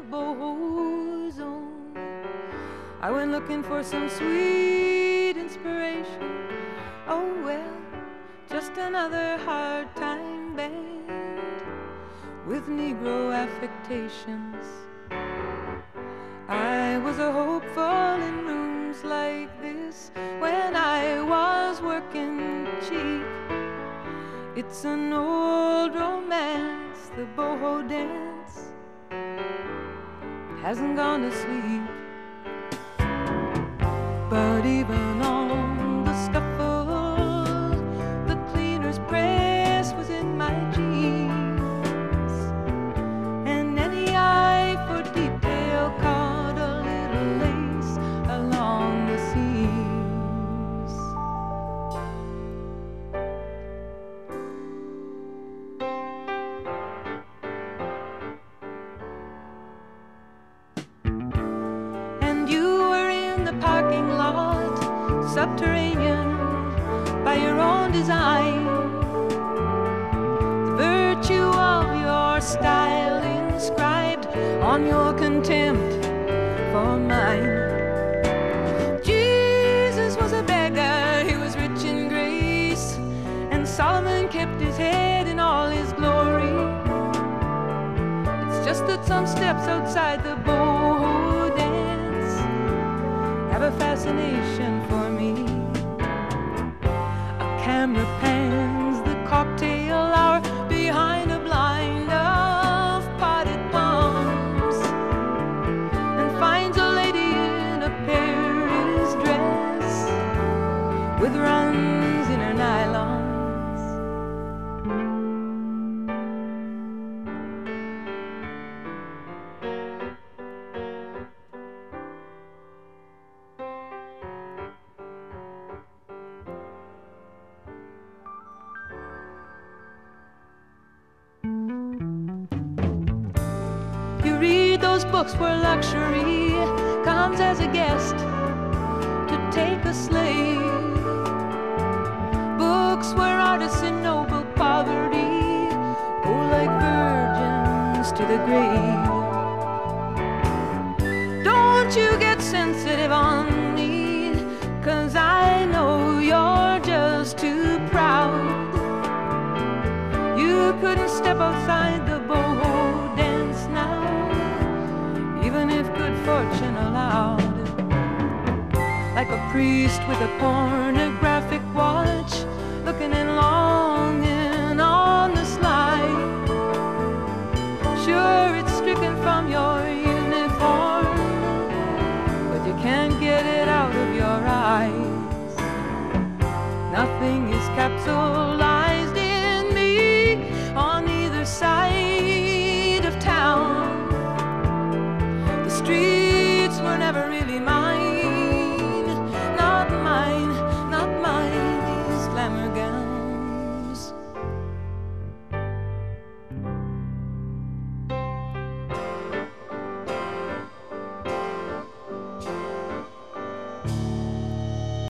boho zone. I went looking for some sweet inspiration. Oh well, just another hard time band with Negro affectations. I was a hopeful in rooms like this when I was working cheap. It's an old romance, the boho dance. It hasn't gone to sleep. But even on the scuffle, the cleaner's press was in my jeans, and any eye for detail caught a little lace along the seams. And you were in the parking lot, subterranean by your own design. The virtue of your style inscribed on your contempt for mine. Jesus was a beggar, he was rich in grace, and Solomon kept his head in all his glory. It's just that some steps outside the boho dance have a fascination for me. A camera pans the cocktail hour behind a blind of potted palms and finds a lady in a Paris dress with runs in her nylons. You read those books where luxury comes as a guest to take a slave. Books where artists in noble poverty go like virgins to the grave. Don't you get sensitive on me, 'cause I know you're just too proud. You couldn't step outside the boho dance now, even if good fortune allowed. Like a priest with a pornographic watch, looking in long